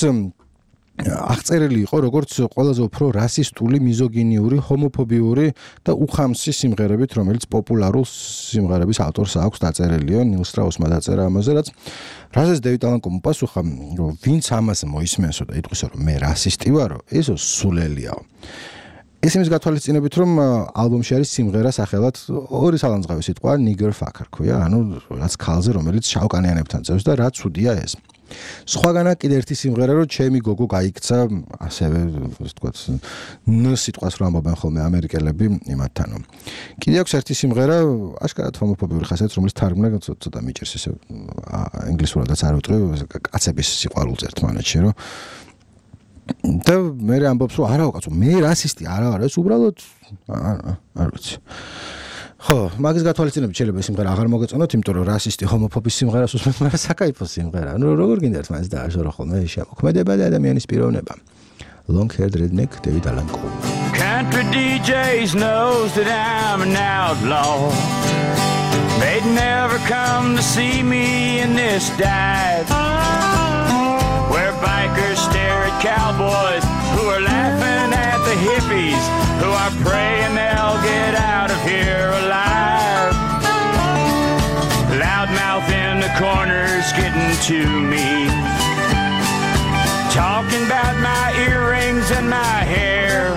აღწერილი იყო როგორც ყველაზე უფრო რასისტული, მიზოგინიური, ჰომოფობიური და უხამსი სიმღერებით, რომელიც პოპულარულ სიმღერების ავტორს აქვს დაწერილია, ნილ სტრაუსმა დაწერა ამაზე, რაც რაზეც დევიდ ალან კომ პასუხა, რომ ვინც ამას მოისმენსო და იტყვისო, რომ მე რასისტი ვარო, ესო სულელიაო. ეს იმის გათვალისწინებით, რომ ალბომში არის სიმღერა სახელად ორი სალანძღავი სიტყვა nigger fucker ქვია, ანუ რაც ქალზე, რომელიც შავკანიანებთან წევს და რა ცუდია ეს. სხვაგანა კიდე ერთი სიმღერა რომ ჩემი გოგო გაიქცა, ასევე ასე ვთქვათ, ν სიტყვას რომ ამბობენ ხოლმე ამერიკელები იმათთანო. კიდე აქვს ერთი სიმღერა, აშკარად ჰომოფობიური ხასიათის, რომელიც თარგმნა ცოტა მიჭირს ესე ინგლისურადაც არ ვიტყვი, კაცების სიყვარულს ერთმანეთში, რომ და მე ამბობს რომ არა უკაცო მე რასისტი არა ვარ ეს უბრალოდ არ ვიცი ხო მაგის გათვალისწინებით შეიძლება სიმღერა აღარ მოგეწონოთ იმიტომ რომ რასისტი ჰომოფობის სიმღერას უსმენთ მაგრამ საკაიფო სიმღერა ნუ როგორ გინდათ მას დააშორო ხოლმე შემოქმედება და ადამიანის პიროვნება long-haired redneck David Allan Coe Country D Js knows that I'm an outlaw They'd never come to see me in this dive Where bikers stare at cowboys who are laughing at the hippies who are praying they'll get out of here alive. Loudmouth in the corners getting to me, talking about my earrings and my hair.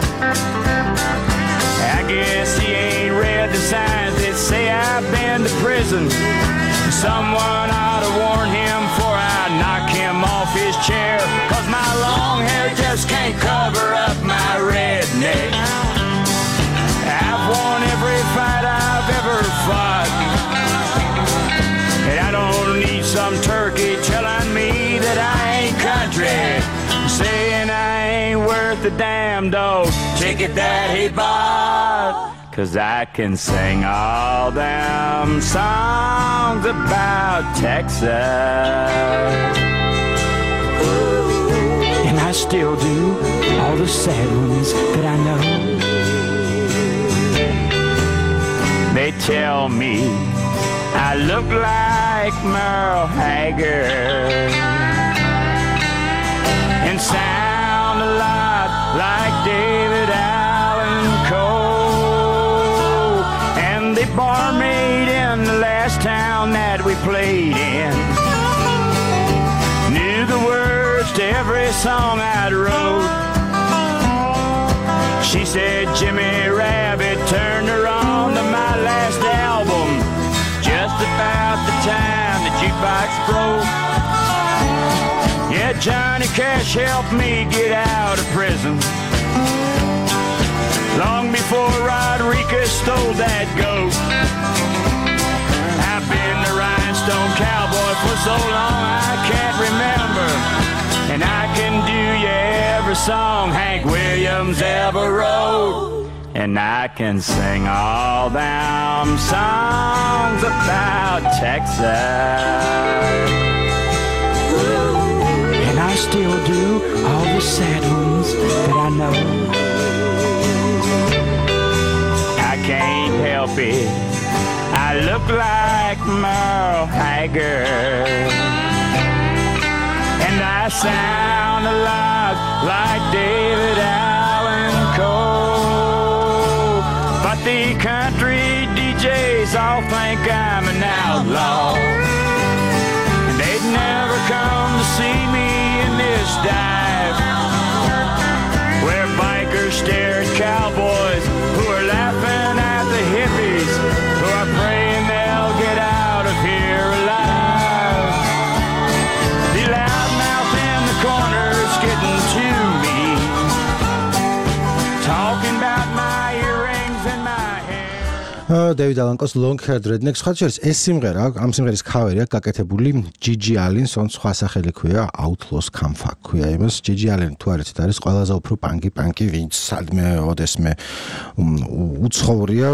I guess he ain't read the signs that say I've been to prison. Someone ought to warn him before I knock him off his chair. Cause my long hair just can't cover up my redneck. I've won every fight I've ever fought. And I don't need some turkey telling me that I ain't country, saying I ain't worth a damn dog ticket that he bought. Cause I can sing all them songs about Texas. And I still do all the sad ones that I know. They tell me I look like Merle Haggard and sound a lot like David Allan Coe. The barmaid in the last town that we played in knew the words to every song I'd wrote. She said Jimmy Rabbit turned her on to my last album just about the time the jukebox broke. Yeah, Johnny Cash helped me get out of prison long before Rodriguez stole that goat. I've been the rhinestone cowboy for so long I can't remember, and I can do you every song Hank Williams ever wrote, and I can sing all them songs about Texas. And I still do all the sad ones that I know. Can't help it, I look like Merle Haggard, and I sound a lot like David Allan Coe. But the country D Js all think I'm an outlaw, and they'd never come to see me in this dive where bikers stare at cowboys who are laughing at the hippies who are praying they'll get out of here alive. The loudmouth in the corner's getting to me, talking about my earrings and my hair. David Allan Coe's Long-Haired Redneck. სხვა შორის ეს სიმღერა, ამ სიმღერის ქავერია გაკეთებული Gigi Allen-ს, on სხვა სახელი ქვია Outlaws Come Fuck ქვია იმას. Gigi Allen თუ არ იცით არის ყველაზე უფრო პანკი პანკი ვინც სადმე ოდესმე უცხოვრია.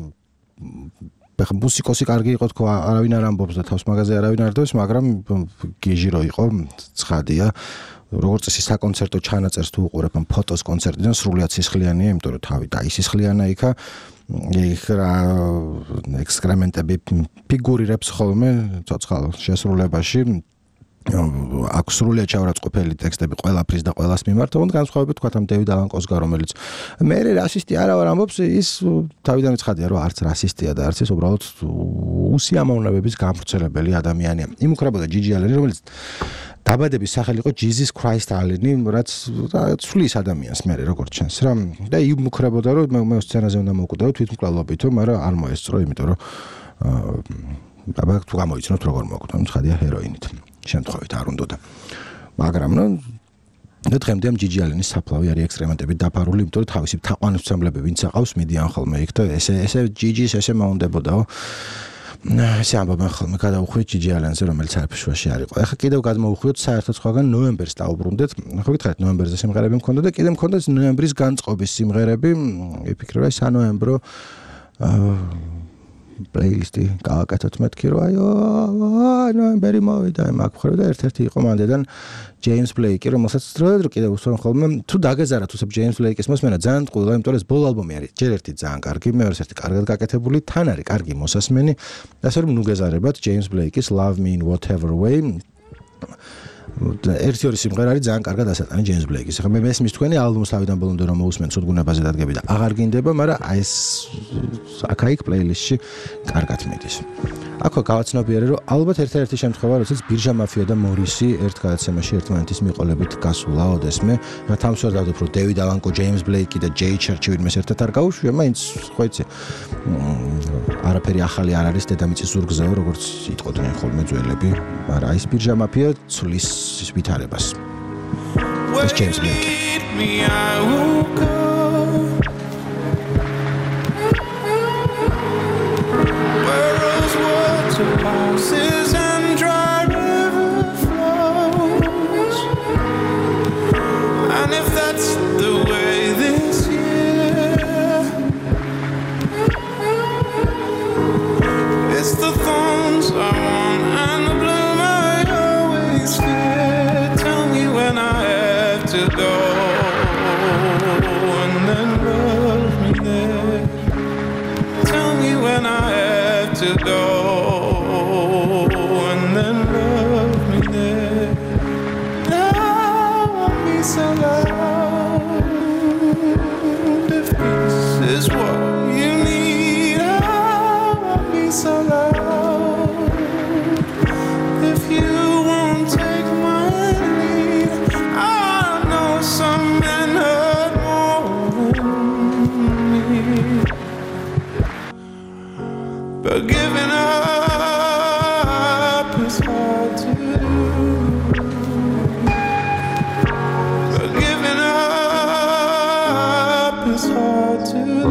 მუსიკოსი კარგი იყო თქო, არავინ არ ამბობს და თავს მაგაზე არავინ არ დევს, მაგრამ გიჟი რო იყო, ცხადია. როგორც წესი საკონცერტო ჩანაწერს თუ უყურებ ამ ფოტოს კონცერტიდან სრულიად სისხლიანია, იმიტომ რომ თავი დაისისხლიანა იქა. იქ რა ექსკრემენტები ფიგურირებს ხოლმე ცოცხალ შესრულებაში. აქვს სრულიად ჩავრაცხყოფელი ტექსტები ყველაფრის და ყველას მიმართ, თუმცა განსხვავებით თქვა ამ David Allan Coe-ს გარომელიც მე რასისტი არა ვარ ამბობს, ის თავიდან ცხადია რომ არც რასისტია და არც ის უბრალოდ უსიამოვნებების გამავრცელებელი ადამიანია. იმუქრებოდა Gigi Allen-ი, რომელიც დაბადების სახელი იყო Jesus Christ Allen-ი, რაც ცვლის ადამიანს მე როგორც ჩანს რა. და იმუქრებოდა რომ მე სცენაზე უნდა მოვკვდაო თვითმკვლელობითო, მაგრამ არ მოესწრო, იმიტომ რომ აბა თუ გამოიცნოთ როგორ მოვკვდაო, ცხადია ჰეროინით. შემთხვევით არ უნდოდა. მაგრამ ნუ და დღემდე ამ Gigi Allen-ის საფლავი არის ექსპერიმენტებით დაფარული, იმიტომ რომ თავისი თაყვანისმცემლები ვინც აყავს მიდიან ხოლმე იქ და ესე ესე Gigi-ს ესე მაუნდებოდაო. ესე ამბობენ ხოლმე გადავუხვიეთ ჯიჯი ალენზე, რომელიც არაფერში არ იყო. ეხლა კიდევ გადმოვუხვიოთ საერთოდ სხვაგან ნოემბერს დავუბრუნდეთ. ხო გითხარით ნოემბერზე სიმღერები მქონდა და კიდევ მქონდა ნოემბრის განწყობის სიმღერები. ვიფიქრე რა სანოემბრო პლეილისტი გავაკეთოთ მეთქი რომ აიო ნოემბერი მოვიდა მაგ ხრევ და ერთ-ერთი იყო მანდედან ჯეიმს ბლეიკი რომელსაც დროდადრო კიდევ უსვენ ხოლმე თუ დაგეზარათ უსებ ჯეიმს ბლეიკის მოსმენა ძალიან ტყუილა იმიტომ რომ ეს ბოლო ალბომი არის ჯერ ერთი ძალიან კარგი მეორე ერთი კარგად გაკეთებული თან არის კარგი მოსასმენი და ასე რომ ნუ გეზარებათ ჯეიმს ბლეიკის Love Me in Whatever Way ერთი ორი სიმღერა არის ძალიან კარგად ასატანი ჯეიმს ბლეიკის. ახლა მე მესმის თქვენი ალბომს თავიდან ბოლომდე რომ მოусმენ ცუდგუნებაზე დადგები და აღარ გინდება, მაგრამ აი ეს აკაიკ პლეილისტში კარგად მიდის. აქვე გავაცნობიერე რომ ალბათ ერთ-ერთი შემთხვევა როდესაც ბირჟა მაფია და მორისი ერთ გადაცემაში ერთმანეთის მიყოლებით გასულა ოდესმე, რა თამს ვერ დავდებ რომ დევიდ ალანკო, ჯეიმს ბლეიკი და ჯეი ჩერჩი ვინმეს ერთად არ გაუშვია, მაინც ხო იცი არაფერი ახალი არ არის დედამიწის ზურგზეო როგორც იტყოდნენ ხოლმე ძველები, მაგრამ აი ეს ბირჟა მაფია ცulis is ვითარებას. ეს ჯეიმს ბლეიკი. Houses and dry river flows, and if that's the way this year, it's the thorns I want and the bloom I always fear. Tell me when I have to go, and then love me there. Tell me when I have to go. So loud, if this is what you need, I won't be so loud. If you won't take my lead, I know some men hurt more than me. But giving up is hard to do. It's hard to do.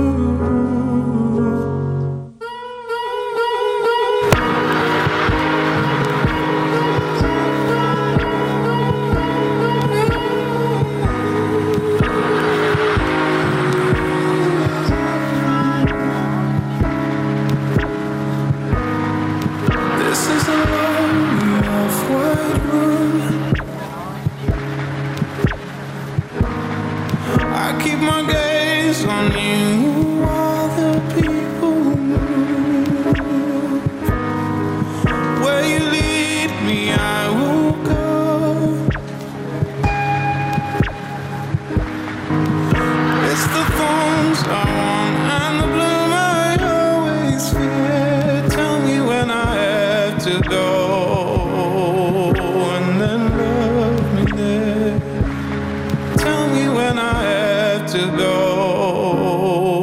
This is a lonely off-white room. I keep my gaze on you while the people move. Where you lead me, I will go. It's the thorns I want and the bloom I always fear. Tell me when I have to go, and then love me there. Tell me when I have to go.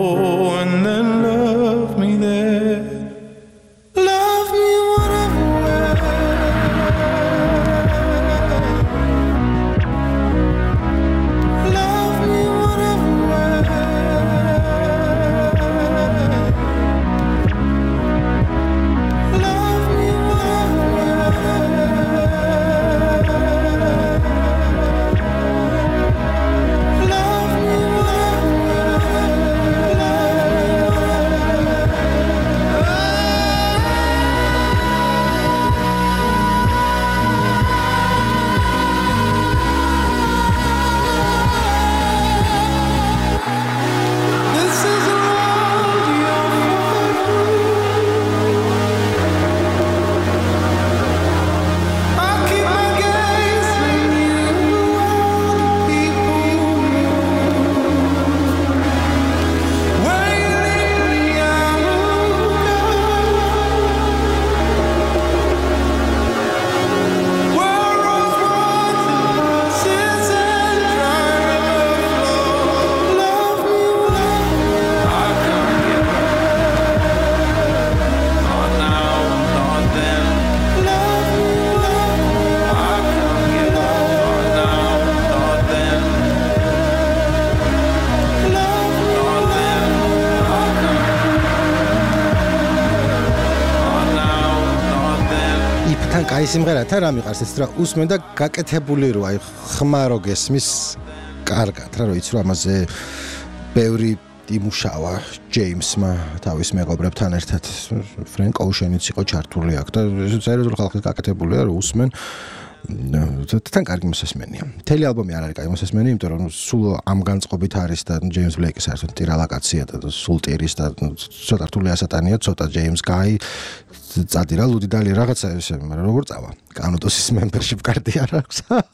აი სიმღერათა რა მიყვარს ეს რა უსმენ და გაკეთებული რო აი ხმარო გესმის კარგად რა რო იცი რომ ამაზე ბევრი იმუშავა ჯეიმსმა თავის მეგობრებთან ერთად ფრენკ ოუშენიც იყო ჩართული აქ და სერიოზული ხალხი გაკეთებულია რომ უსმენ თან კარგი მოსესმენია. მთელი ალბომი არ არის კარგი მოსესმენი, იმიტომ რომ სულ ამ განწყობით არის და ჯეიმს ბლეიკის საერთოდ ტირალაკაცია და სულ ტირის და ცოტა რთული ასატანია, ცოტა ჯეიმს გაი წადირა ლუდი დალი რაღაცა ესე, მაგრამ როგორ წავა? კანოტოსის membership კარტი არ აქვს.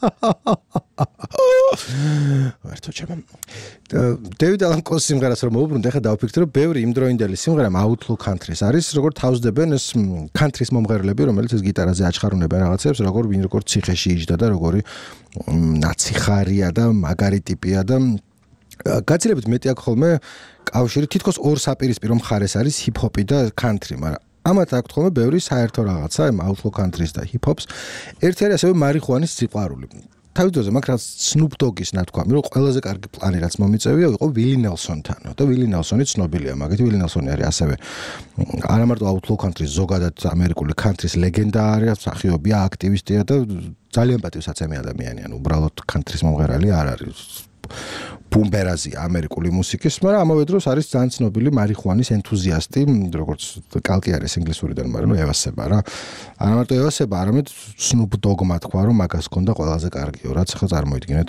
ვერთო ჩემ. დევიდ ალან კოს სიმღერას რომ მოუბრუნდე, ხა დავფიქრე რომ ბევრი იმდროინდელი სიმღერა Outlaw Country-ს არის, როგორ თავსდებენ ეს country-ის მომღერლები, რომელიც ეს გიტარაზე აჩხარუნებენ რაღაცებს, როგორ ვინ როგორ ციხეში იჯდა და როგორი ნაციხარია და მაგარი ტიპია და გაცილებით მეტი აქვს ხოლმე კავშირი თითქოს ორ საპირისპირო მხარეს არის ჰიპ-ჰოპი და country, მაგრამ ამათ აქვს ხოლმე ბევრი საერთო რაღაცა, იმ Outlaw Country-ს და ჰიპ-ჰოპს. ერთი არის ასევე მარიხუანის სიყვარული. თავის დროზე მაგ რაც Snoop Dogg-ის ნათქვამი, რომ ყველაზე კარგი პლანი რაც მომიწევია, იყო Willie Nelson-თან. და Willie Nelson-ი ცნობილია, მაგით Willie Nelson-ი არის ასევე არა მარტო Outlaw Country-ს, ზოგადად ამერიკული country-ის ლეგენდა არის, მსახიობია, აქტივისტია და ძალიან პატივსაცემი ადამიანია. უბრალოდ country-ის მომღერალი არ არის. ბუმბერაზია ამერიკული მუსიკის, მაგრამ ამავე დროს არის ძალიან ცნობილი მარიხუანის ენთუზიასტი, როგორც კალკი არის ინგლისურიდან, მაგრამ ევასება რა. არა მარტო ევასება, არამედ Snoop Dogg-მა თქვა, რომ მაგას ჰქონდა ყველაზე კარგიო, რაც ახლა წარმოიდგინეთ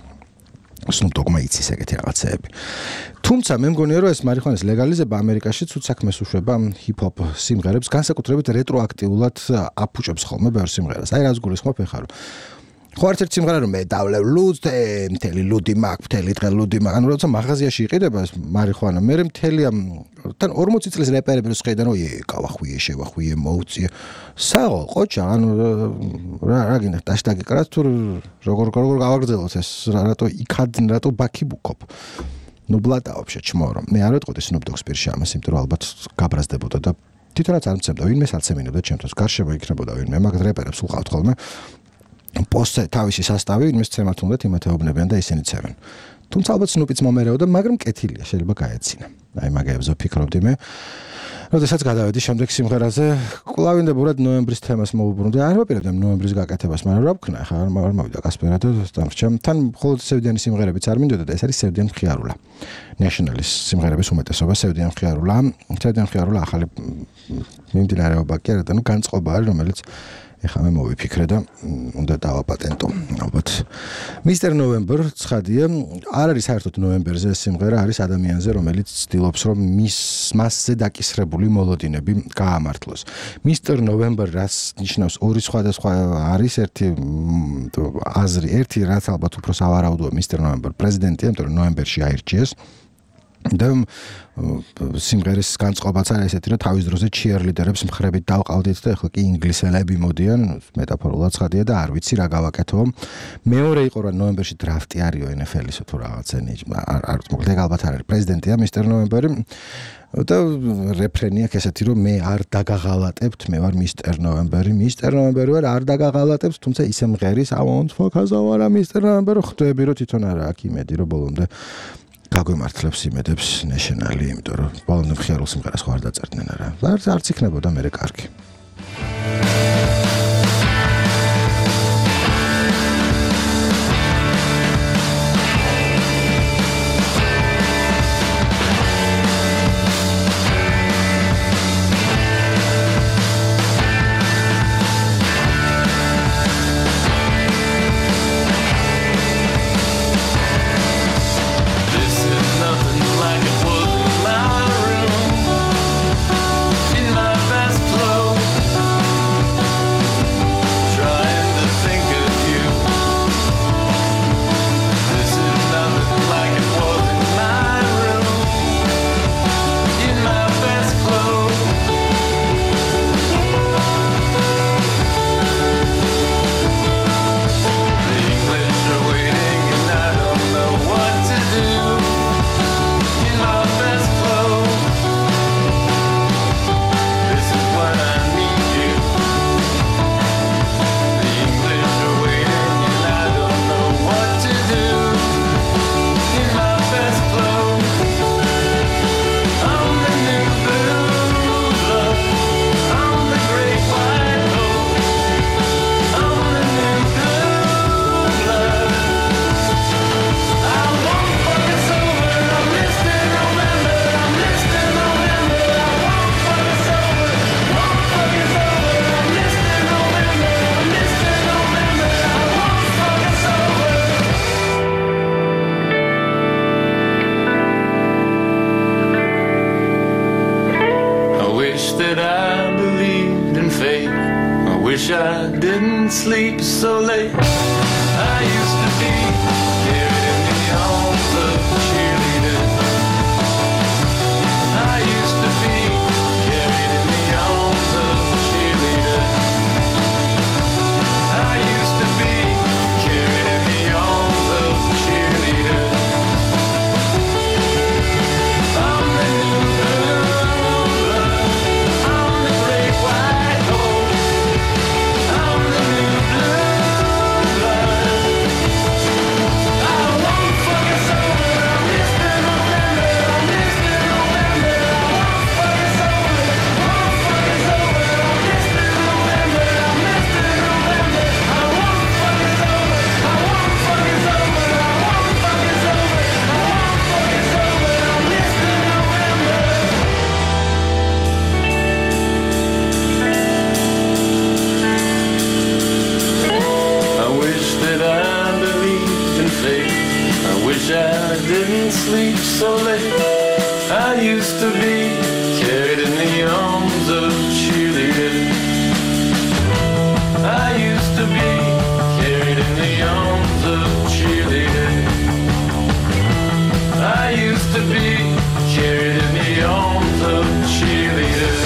Snoop Dogg-მა იცის ეგეთი რაღაცეები. თუმცა მე მგონია, რომ ეს მარიხუანის ლეგალიზება ამერიკაში ცუდ საქმეს უშვება ჰიპ-ჰოპ სიმღერებს, განსაკუთრებით რეტროაქტიულად აფუჭებს ხოლმე ბევრ სიმღერას. აი რაც გულისხმობ ეხლა რომ ხო ერთ-ერთი სიმღერა რომ მე დავლევ ლუდს და მთელი ლუდი მაქვს, მთელი დღე ლუდი მაქვს. ანუ როცა მაღაზიაში იყიდება ეს მარიხუანა, მე მთელი ამ თან ორმოცი წლის რეპერები რო შეხედან, ой, კავახვიე, შევახვიე, მოუწიე. საო, ყოჩა, ანუ რა რა გინდა დაშტაგი კრას თუ როგორ როგორ გავაგრძელოთ ეს რატო იქად რატო ბაქი ბუქობ. ну блата вообще чморо. მე არ ვეთყოდი Snoop Dogg-ს პირში ამას, იმიტომ რომ ალბათ გაბრაზდებოდა და თვითონაც არ მცემდა, ვინმეს არ ცემინებდა ჩემთვის. გარშემო იქნებოდა ვინმე, მაგ რეპერებს უყავთ ხოლმე. პოსტზე თავისი სასტავი იმის ცემათ უნდათ იმათეობნებიან და ისინი ცემენ. თუმცა ალბათ Snoop-იც მომერეოდა, მაგრამ კეთილია, შეიძლება გაეცინა. აი მაგაებზე ვფიქრობდი მე. როდესაც გადავედი შემდეგ სიმღერაზე, კვლავინდებურად ნოემბრის თემას მოუბრუნდი. არ ვაპირებდი ნოემბრის გაკეთებას, მაგრამ რა ვქნა, ხა არ მოვიდა გასპერა და დამრჩა. თან მხოლოდ სევდიანი სიმღერებიც არ მინდოდა და ეს არის სევდიანი მხიარულა. National-ის სიმღერების უმეტესობა სევდიანი მხიარულა. სევდიანი მხიარულა ახალი მიმდინარეობა კი არა და ნუ განწყობა არის, რომელიც ეხლა მე მოვიფიქრე და უნდა დავაპატენტო. ალბათ Mister November ცხადია, არ არის საერთოდ ნოემბერზე სიმღერა, არის ადამიანზე, რომელიც ცდილობს რომ მის მასზე დაკისრებული მოლოდინები გაამართლოს. Mister November რაც ნიშნავს ორი სხვადასხვა არის ერთი აზრი, ერთი რაც ალბათ უფრო სავარაუდოა Mister November პრეზიდენტია, იმიტომ რომ ნოემბერში აირჩიეს. და სიმღერის განწყობაც არის ესეთი, რომ თავის დროზე cheerleader-ებს მხრებით დავყავდით და ახლა კი ინგლისელები მოდიან, მეტაფორულად ცხადია და არ ვიცი რა გავაკეთო. მეორე იყო რა ნოემბერში დრაფტი არისო N F L-ის თუ რაღაცენი, არ არ მოკლედ ალბათ არ არის პრეზიდენტია Mister November-ი და რეფრენი აქვს ესეთი, რომ მე არ დაგაღალატებთ, მე ვარ Mister November-ი, Mister November-ი ვარ, არ დაგაღალატებთ, თუმცა ისე მღერის I won't focus on Mister November, ხვდები რომ თვითონ არა აქ იმედი რომ ბოლომდე გაგვემართლებს იმედებს National-ი, იმიტომ რომ ბოლომდე მხიარულ სიმღერას ხო არ დაწერდნენ არა. არც არც იქნებოდა მერე კარგი. In my best clothes so late. I used to be carried in the arms of cheerleaders. I used to be carried in the arms of cheerleaders. I used to be carried in the arms of cheerleaders. I'm the new blue blood. I'm the great white horse. I'm the new blue blood. I won't fuck us over. I'm Mister November. I'm Mister November. I won't fuck us over. Won't fuck us over. I'm Mister November. I'm Mister November. I won't fuck us over. I won't fuck us over. I won't fuck us over. I won't fuck us over. I'm Mister November. I wish that I believed in fate. I wish I didn't sleep so late. I used to be carried in the arms of cheerleaders. I used to be carried in the arms of cheerleaders. I used to be carried in the arms of cheerleaders.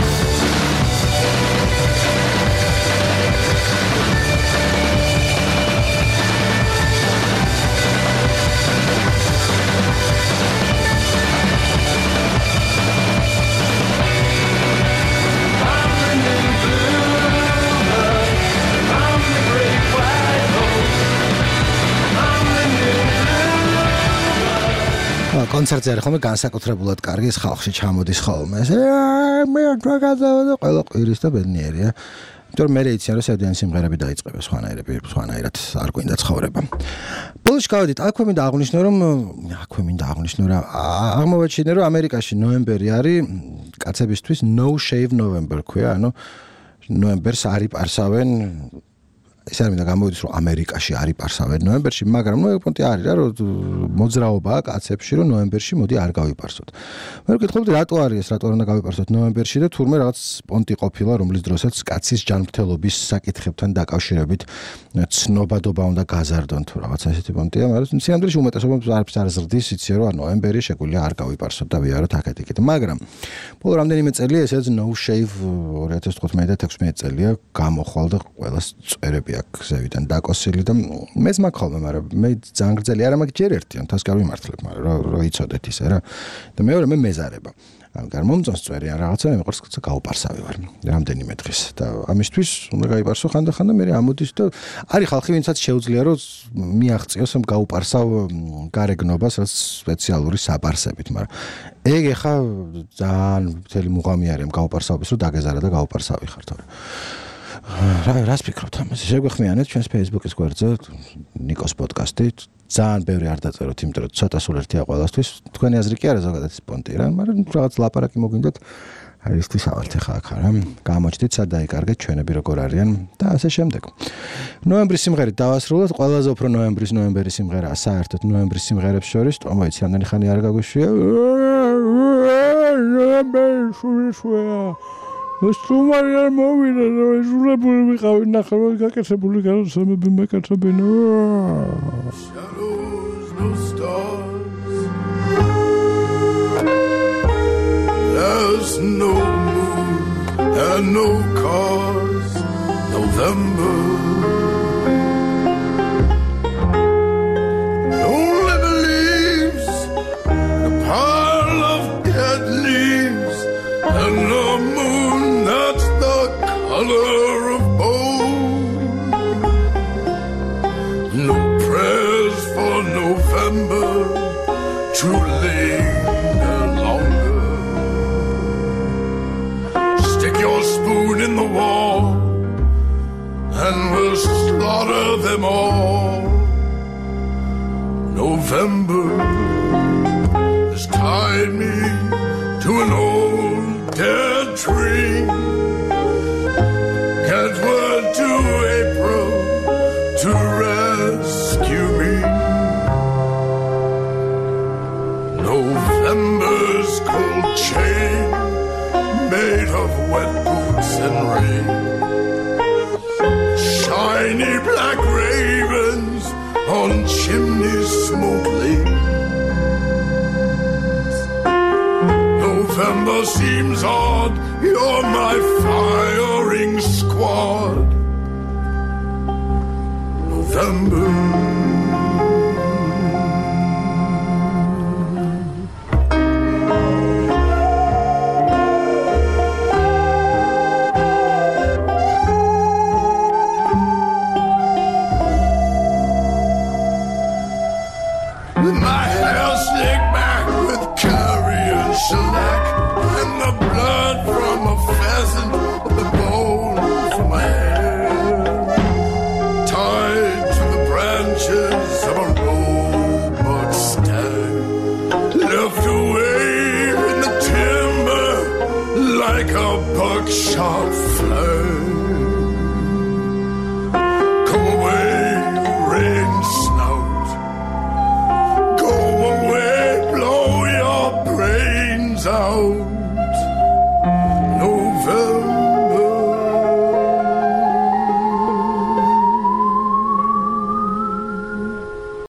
I'm the new blue blood. I'm the great white horse. I'm the new blue. კონცერტზე არის ხოლმე განსაკუთრებულად კარგი ის ხალხში ჩამოდის ხოლმე. ეს მე გავაგზავნე ყველა ყვირის და ბედნიერია. იმიტომ მე რეიციან რომ სევდიან სიმღერები დაიწყება სხვანაირები, სხვანაირად არ გვინდა ცხოვრება. ბოლოში გავედით, აქვე მინდა აღვნიშნო რომ აქვე მინდა აღვნიშნო რა აღმოვაჩინე რომ ამერიკაში ნოემბერი არის კაცებისთვის no shave November ქვია, ანუ ნოემბერს არ იპარსავენ. ეს არ მინდა გამოვიდეს რომ ამერიკაში არ იპარსავენ ნოემბერში, მაგრამ ნუ პონტი არის რა რომ მოძრაობაა კაცებში რომ ნოემბერში მოდი არ გავიპარსოთ. მე ვკითხულობდი რატო არის ეს, რატო არ უნდა გავიპარსოთ ნოემბერში და თურმე რაღაც პონტი ყოფილა, რომლის დროსაც კაცის ჯანმრთელობის საკითხებთან დაკავშირებით ცნობადობა უნდა გაზარდონ თუ რაღაცა ესეთი პონტია, მაგრამ სინამდვილეში უმეტესობა არაფერს არ ზრდის, იცი რომ ნოემბერი შეგვიძლია არ გავიპარსოთ და ვიაროთ აქეთ-იქით. მაგრამ ბოლო რამდენიმე წელია ესეც no shave ორი ათას თხუთმეტი და თექვსმეტი წელია გამოხვალ და ყველას წვერები აქ ზევიდან დაკოსილი და მეც მაქვს ხოლმე, მაგრამ მე ძალიან გრძელი არა მაქვს ჯერ ერთი, ან თავს გავიმართლებ, მაგრამ რო რო იცოდეთ ისე რა. და მეორე მე მეზარება. ან გამომწონს წვერი ან რაღაცა მე მიყვარს გავუპარსავი ვარ რამდენიმე დღეს და ამისთვის უნდა გაიპარსო ხანდახან და მე ამოდის და არის ხალხი ვინცაც შეუძლია რომ მიაღწიოს ამ გაუპარსავ გარეგნობას რაც სპეციალური საპარსებით, მაგრამ ეგ ეხა ძალიან მთელი მუღამი არის ამ გაუპარსავების რომ დაგეზარა და გაუპარსავი ხარ თორე რა რას ფიქრობთ ამაზე? შეგვეხმიანეთ ჩვენს Facebook-ის გვერდზე ნიკოს პოდკასტი. ძალიან ბევრი არ დაწეროთ, იმიტომ რომ ცოტა სულ ერთია ყველასთვის. თქვენი აზრი კი არა ზოგადად სპონტი რა, მაგრამ რაღაც ლაპარაკი მოგინდათ. არის ის სავალთ ხა აქ რა. გამოჩდით სად დაიკარგეთ ჩვენები როგორ არიან და ასე შემდეგ. ნოემბრის სიმღერით დავასრულოთ. ყველაზე უფრო ნოემბრის ნოემბერის სიმღერაა საერთოდ ნოემბრის სიმღერებს შორის. თომოიც რამდენი ხანი არ გაგვიშვია. ნოემბერი შუიშუა. Sumarian movie that is really without nothing. I can't believe it. Some of them make it to be Shadows, no stars. There's no moon and no cars. November. Only leaves, a pile of dead leaves, and no moon. That's the color of bone. No prayers for November to linger longer. Stick your spoon in the wall and we'll slaughter them all. November has tied me to an old dead tree. Can't word to April to rescue me. November's cold chain made of wet boots and rain. Shiny black ravens on chimneys smoke lanes. November seems odd, you're my firing squad. November. My hair slicked back with curry and shellac, and the blood from a pheasant, the bone from my hair, tied to the branches of a roebuck stag, left away in the timber like a buckshot flag.